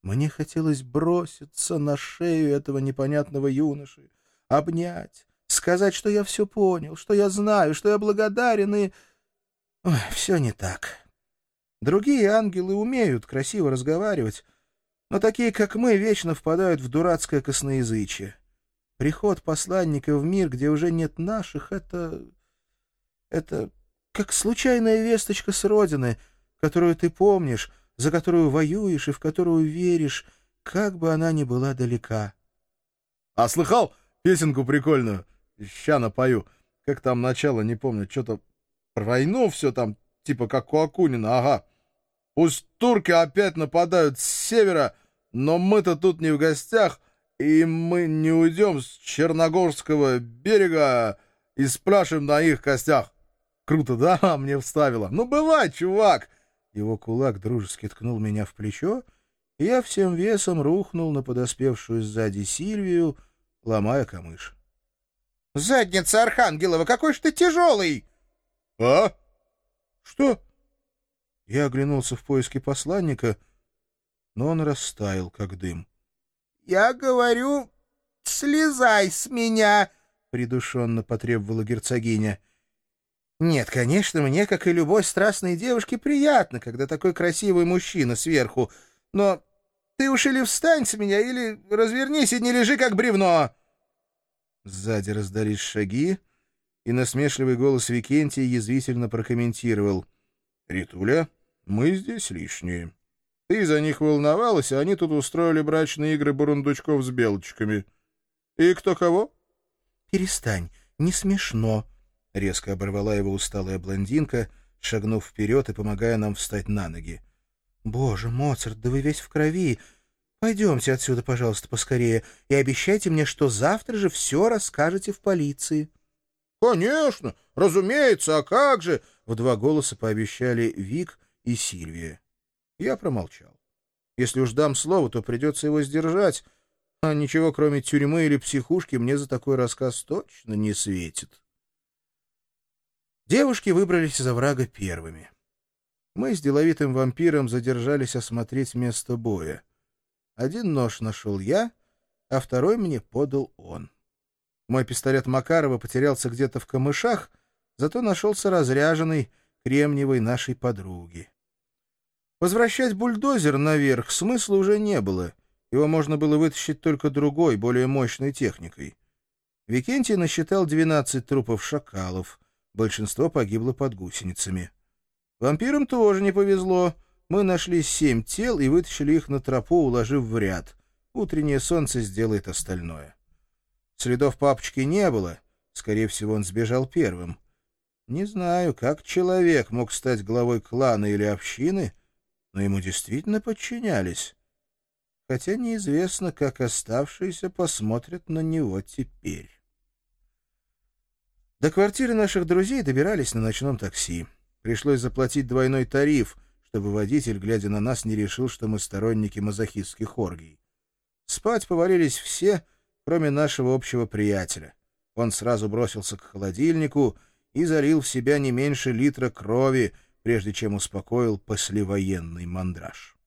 Мне хотелось броситься на шею этого непонятного юноши, обнять, сказать, что я все понял, что я знаю, что я благодарен, и... Ой, все не так. Другие ангелы умеют красиво разговаривать, но такие, как мы, вечно впадают в дурацкое косноязычие. Приход посланника в мир, где уже нет наших, это как случайная весточка с родины, которую ты помнишь, за которую воюешь и в которую веришь, как бы она ни была далека. — А слыхал песенку прикольную? Ща напою. Как там начало, не помню. Что-то про войну все там, типа как у Акунина, ага. Пусть турки опять нападают с севера, но мы-то тут не в гостях, и мы не уйдем с Черногорского берега и спляшем на их костях. Круто, да? Мне вставило. Ну, бывай, чувак! Его кулак дружески ткнул меня в плечо, и я всем весом рухнул на подоспевшую сзади Сильвию, ломая камыш. — Задница Архангелова, какой ж ты тяжелый! — А? — Что? Я оглянулся в поиске посланника, но он растаял, как дым. — Я говорю, слезай с меня! — придушенно потребовала герцогиня. — Нет, конечно, мне, как и любой страстной девушке, приятно, когда такой красивый мужчина сверху, но ты уж или встань с меня, или развернись и не лежи, как бревно! Сзади раздались шаги, и насмешливый голос Викентия язвительно прокомментировал. — Ритуля, мы здесь лишние. Ты за них волновалась, а они тут устроили брачные игры бурундучков с белочками. И кто кого? — Перестань, не смешно, — резко оборвала его усталая блондинка, шагнув вперед и помогая нам встать на ноги. — Боже, Моцарт, да вы весь в крови! Пойдемте отсюда, пожалуйста, поскорее, и обещайте мне, что завтра же все расскажете в полиции. — Конечно, разумеется, а как же! — в два голоса пообещали Вик и Сильвия. Я промолчал. Если уж дам слово, то придется его сдержать, а ничего, кроме тюрьмы или психушки, мне за такой рассказ точно не светит. Девушки выбрались из оврага первыми. Мы с деловитым вампиром задержались осмотреть место боя. Один нож нашел я, а второй мне подал он. Мой пистолет Макарова потерялся где-то в камышах, зато нашелся разряженный кремниевой нашей подруги. Возвращать бульдозер наверх смысла уже не было. Его можно было вытащить только другой, более мощной техникой. Викентий насчитал 12 трупов шакалов. Большинство погибло под гусеницами. Вампирам тоже не повезло. Мы нашли 7 тел и вытащили их на тропу, уложив в ряд. Утреннее солнце сделает остальное. Следов папочки не было. Скорее всего, он сбежал первым. Не знаю, как человек мог стать главой клана или общины, но ему действительно подчинялись. Хотя неизвестно, как оставшиеся посмотрят на него теперь. До квартиры наших друзей добирались на ночном такси. Пришлось заплатить двойной тариф, чтобы водитель, глядя на нас, не решил, что мы сторонники мазохистских оргий. Спать повалились все, кроме нашего общего приятеля. Он сразу бросился к холодильнику и залил в себя не меньше литра крови, прежде чем успокоил послевоенный мандраж.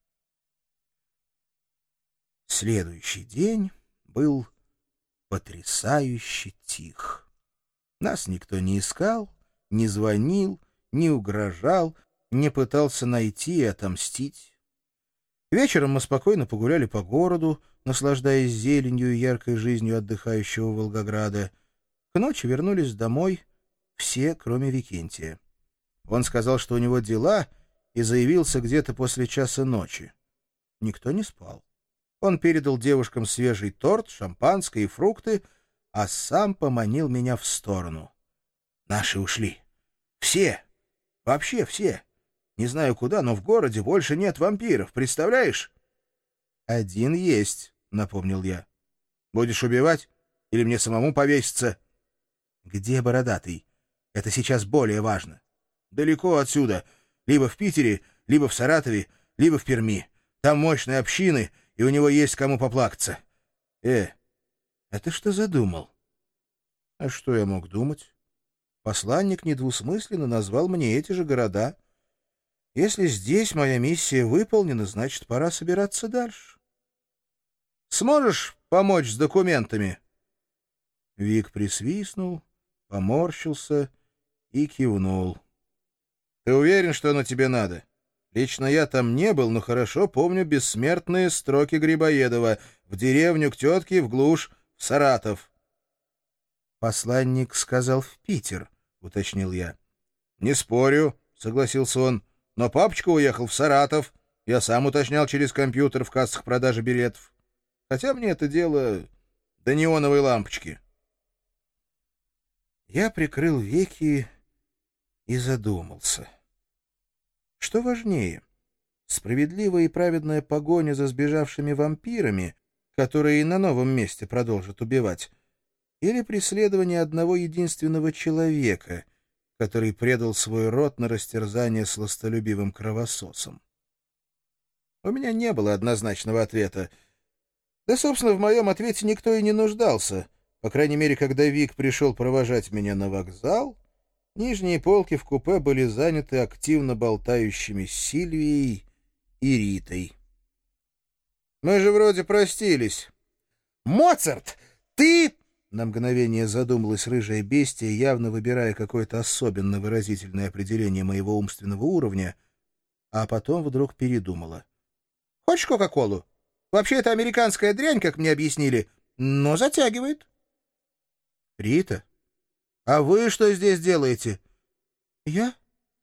Следующий день был потрясающе тих. Нас никто не искал, не звонил, не угрожал, не пытался найти и отомстить. Вечером мы спокойно погуляли по городу, наслаждаясь зеленью и яркой жизнью отдыхающего Волгограда. К ночи вернулись домой все, кроме Викентия. Он сказал, что у него дела, и заявился где-то после часа ночи. Никто не спал. Он передал девушкам свежий торт, шампанское и фрукты, а сам поманил меня в сторону. Наши ушли. Все. Вообще все. Не знаю куда, но в городе больше нет вампиров, представляешь? Один есть, напомнил я. Будешь убивать? Или мне самому повеситься? Где бородатый? Это сейчас более важно. Далеко отсюда. Либо в Питере, либо в Саратове, либо в Перми. Там мощные общины, и у него есть кому поплакаться. А ты что задумал? А что я мог думать? Посланник недвусмысленно назвал мне эти же города. Если здесь моя миссия выполнена, значит, пора собираться дальше. Сможешь помочь с документами?» Вик присвистнул, поморщился и кивнул. «Ты уверен, что оно тебе надо? Лично я там не был, но хорошо помню бессмертные строки Грибоедова: в деревню к тетке, в глушь, в Саратов». «Посланник сказал в Питер», — уточнил я. «Не спорю», — согласился он, — «но папочка уехал в Саратов. Я сам уточнял через компьютер в кассах продажи билетов. Хотя мне это дело до неоновой лампочки». Я прикрыл веки и задумался. Что важнее, справедливая и праведная погоня за сбежавшими вампирами, которые и на новом месте продолжат убивать, или преследование одного единственного человека, который предал свой род на растерзание сластолюбивым кровососом? У меня не было однозначного ответа. Да, собственно, в моем ответе никто и не нуждался. По крайней мере, когда Вик пришел провожать меня на вокзал, нижние полки в купе были заняты активно болтающими Сильвией и Ритой. «Мы же вроде простились». «Моцарт, ты...» — на мгновение задумалась рыжая бестия, явно выбирая какое-то особенно выразительное определение моего умственного уровня, а потом вдруг передумала. «Хочешь Кока-Колу? Вообще, это американская дрянь, как мне объяснили, но затягивает». «Рита, а вы что здесь делаете?» «Я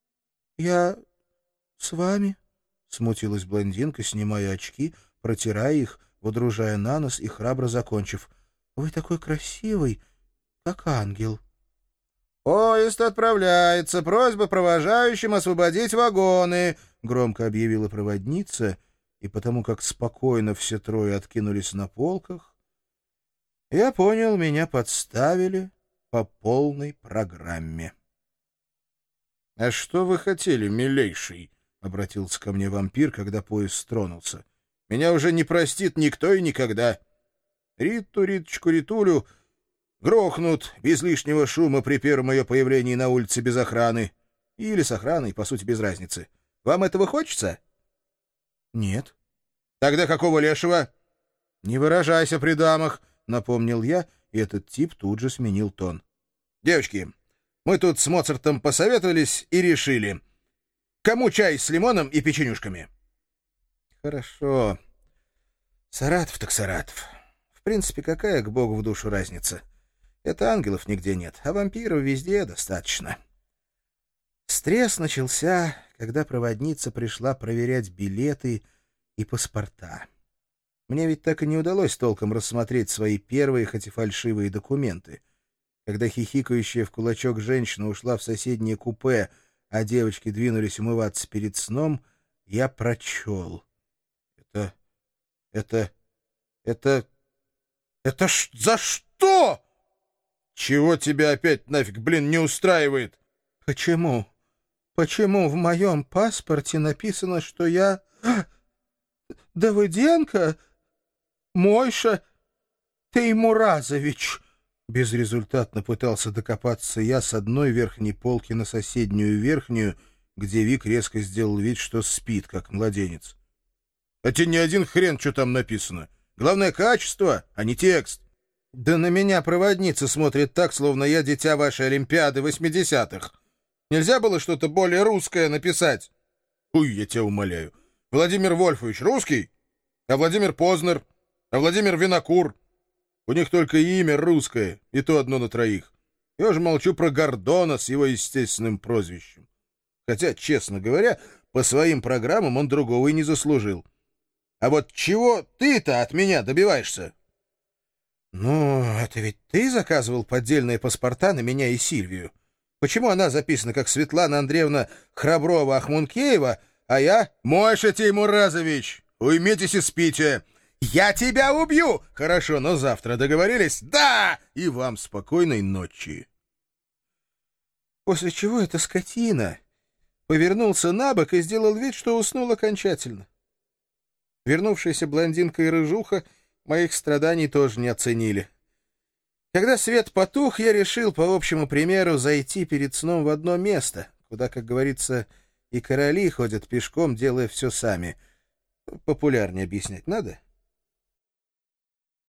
с вами», — смутилась блондинка, снимая очки, протирая их, водружая на нос и храбро закончив. «Вы такой красивый, как ангел». «Поезд отправляется. Просьба провожающим освободить вагоны», — громко объявила проводница, и потому как спокойно все трое откинулись на полках, я понял, меня подставили по полной программе. — А что вы хотели, милейший? — обратился ко мне вампир, когда поезд тронулся. — Меня уже не простит никто и никогда. Риту, Риточку, Ритулю грохнут без лишнего шума при первом ее появлении на улице без охраны. Или с охраной, по сути, без разницы. Вам этого хочется? — Нет. — Тогда какого лешего? — Не выражайся при дамах, — напомнил я, и этот тип тут же сменил тон. — Девочки, мы тут с Моцартом посоветовались и решили. Кому чай с лимоном и печенюшками? — Хорошо. Саратов так Саратов. В принципе, какая к богу в душу разница? Это ангелов нигде нет, а вампиров везде достаточно. Стресс начался, когда проводница пришла проверять билеты и паспорта. Мне ведь так и не удалось толком рассмотреть свои первые, хоть и фальшивые, документы. Когда хихикающая в кулачок женщина ушла в соседнее купе, а девочки двинулись умываться перед сном, я прочел. Это за что? Чего тебя опять нафиг, блин, не устраивает? Почему? Почему в моем паспорте написано, что я... Давыденко? Мойша Теймуразович. Безрезультатно пытался докопаться я с одной верхней полки на соседнюю верхнюю, где Вик резко сделал вид, что спит, как младенец. А тебе не один хрен, что там написано. Главное — качество, а не текст. Да на меня проводница смотрит так, словно я дитя вашей Олимпиады 80-х. Нельзя было что-то более русское написать? Ой, я тебя умоляю. Владимир Вольфович русский? А Владимир Познер? А Владимир Винокур? У них только имя русское, и то одно на троих. Я уже молчу про Гордона с его естественным прозвищем. Хотя, честно говоря, по своим программам он другого и не заслужил. А вот чего ты-то от меня добиваешься? Ну, это ведь ты заказывал поддельные паспорта на меня и Сильвию. Почему она записана как Светлана Андреевна Храброва-Ахмункеева, а я... Мойша Теймуразович, уймитесь и спите. Я тебя убью! Хорошо, но завтра договорились? Да! И вам спокойной ночи. После чего эта скотина повернулся на бок и сделал вид, что уснул окончательно. Вернувшаяся блондинка и рыжуха моих страданий тоже не оценили. Когда свет потух, я решил, по общему примеру, зайти перед сном в одно место, куда, как говорится, и короли ходят пешком, делая все сами. Популярнее объяснять надо?